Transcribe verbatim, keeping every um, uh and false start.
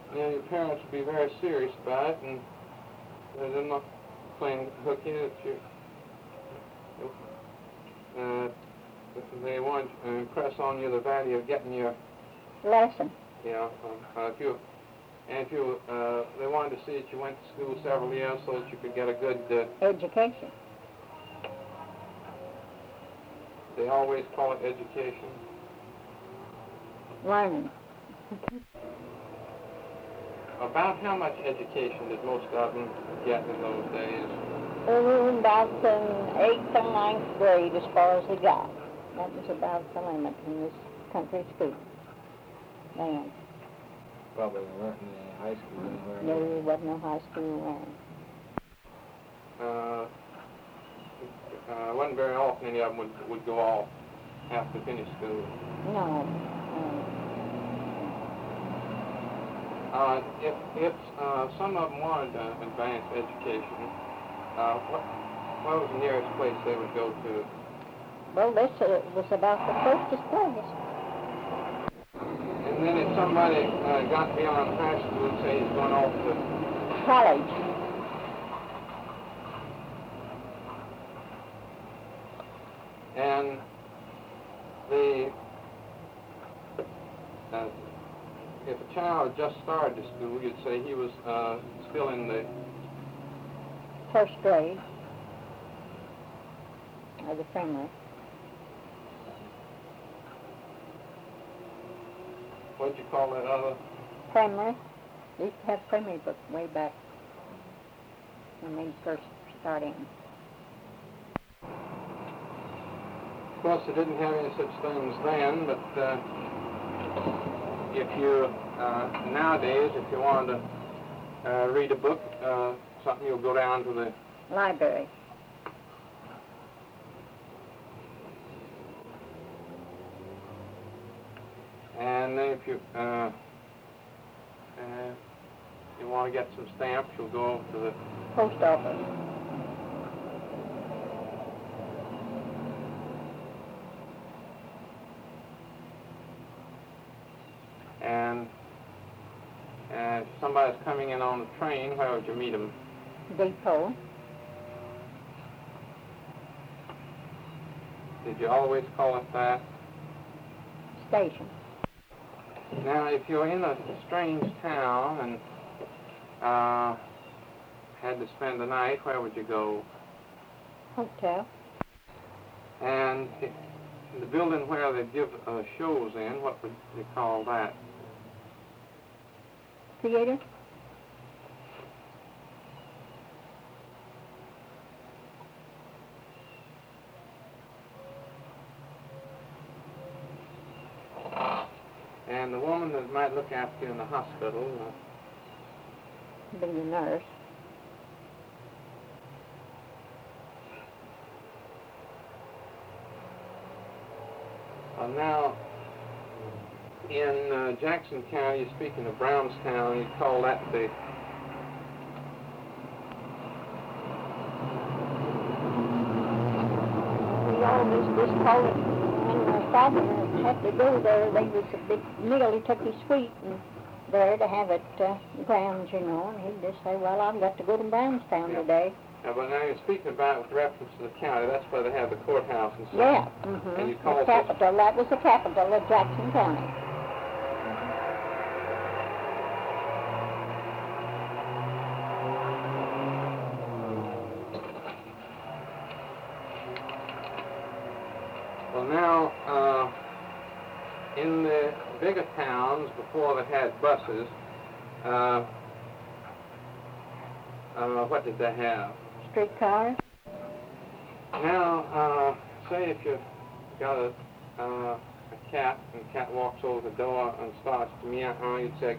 you know, your parents would be very serious about it, and they're not playing hooky that you, uh, they want to impress on you the value of getting your lesson. You know, uh, if you, and if you, uh, they wanted to see that you went to school several years so that you could get a good uh, education. They always call it education. Learning. About how much education did most of them get in those days? Oh, about the eighth and ninth grade as far as they got. That was about the limit in this country school. Then. Probably weren't in the high school anywhere. No, there wasn't no high school Uh, around. uh, wasn't very often any of them would, would go off after finish school. No. Uh, if if uh, some of them wanted uh, advanced education, uh, what, what was the nearest place they would go to? Well, this uh, was about the closest place. And then if somebody uh, got beyond high school, say he's going off to college. And the uh, if a child just started to school, you'd say he was uh, still in the first grade or the primary. What'd you call that other? Primary. We used to have primary books way back when they first started. Of course, they didn't have any such things then, but uh, if you, uh, nowadays, if you wanted to uh, read a book, uh, something, you'll go down to the library. And then if you, uh, uh, you want to get some stamps, you'll go over to the post office. And uh, if somebody's coming in on the train, where would you meet them? Depot. Did you always call it that? Station. Now, if you're in a strange town and uh, had to spend the night, where would you go? Hotel. And if the building where they give uh, shows in, what would you call that? Theater. And the woman that might look after you in the hospital? Uh, Be the nurse. Uh, now, in uh, Jackson County, speaking of Brownstown, you call that the... We always just called it, when my father had to go there, they was a big meal. He took his suite and there to have it uh, grounds, you know, and he'd just say, well, I've got to go to Brownstown yeah. today. Yeah, but now you're speaking about with reference to the county. That's where they have the courthouse and stuff. Yeah, mm-hmm. And you call the it capital. That was the capital of Jackson County. Well, now, uh, in the bigger towns, before they had buses, uh, uh, what did they have? Streetcars. Now, uh, say if you've got a, uh, a cat, and the cat walks over the door and starts to meow, you'd say,